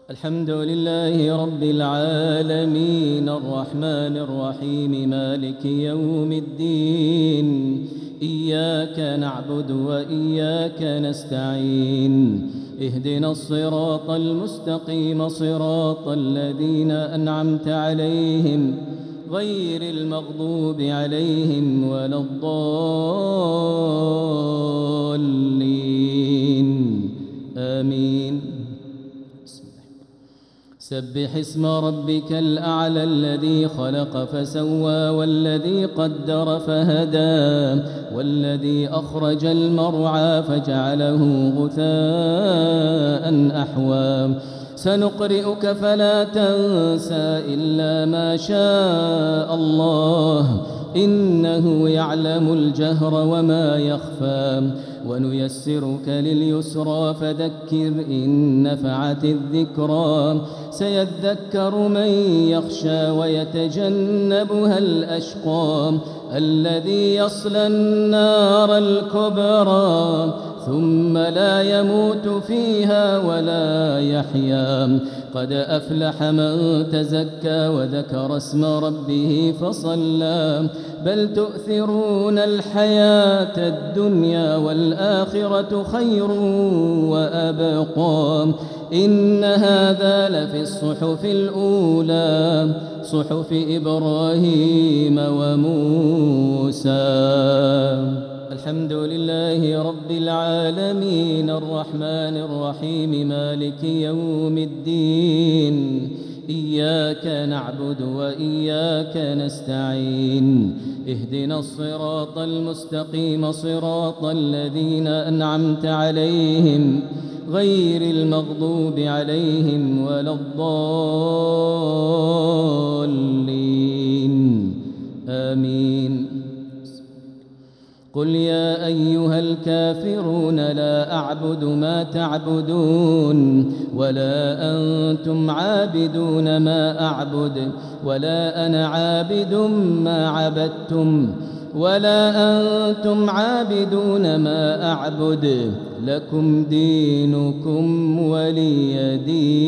الحمد لله رب العالمين الرحمن الرحيم مالك يوم الدين إياك نعبد وإياك نستعين اهدنا الصراط المستقيم صراط الذين أنعمت عليهم غير المغضوب عليهم ولا الضالين آمين. سبح اسم ربك الأعلى الذي خلق فسوى والذي قدر فهدى والذي أخرج المرعى فجعله غثاء أحوى سنقرئك فلا تنسى إلا ما شاء الله إنه يعلم الجهر وما يخفى ونيسرك لليسرى فذكر إن نفعت الذكرى سيذكر من يخشى ويتجنبها الأشقى الذي يصلى النار الكبرى ثم لا يموت فيها ولا يحيا قد أفلح من تزكى وذكر اسم ربه فصلى بل تؤثرون الحياة الدنيا والآخرة خير وأبقى إن هذا لفي الصحف الأولى صحف إبراهيم وموسى. الحمد لله رب العالمين الرحمن الرحيم مالك يوم الدين إياك نعبد وإياك نستعين اهدنا الصراط المستقيم صراط الذين أنعمت عليهم غير المغضوب عليهم ولا الضالين آمين. قل يا أيها الكافرون لا أعبد ما تعبدون ولا أنتم عابدون ما أعبد ولا أنا عابد ما عبدتم ولا أنتم عابدون ما أعبد لكم دينكم ولي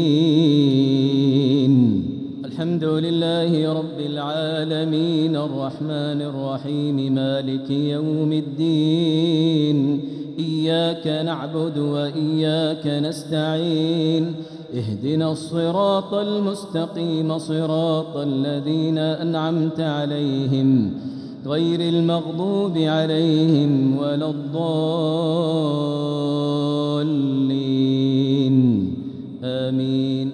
دين. الحمد لله رب العالمين الرحمن الرحيم مالك يوم الدين إياك نعبد وإياك نستعين اهدنا الصراط المستقيم صراط الذين أنعمت عليهم غير المغضوب عليهم ولا الضالين آمين.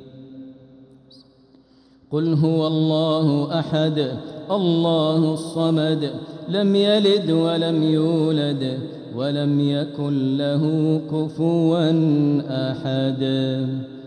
قل هو الله أحد الله الصمد لم يلد ولم يولد ولم يكن له كفوا أحد.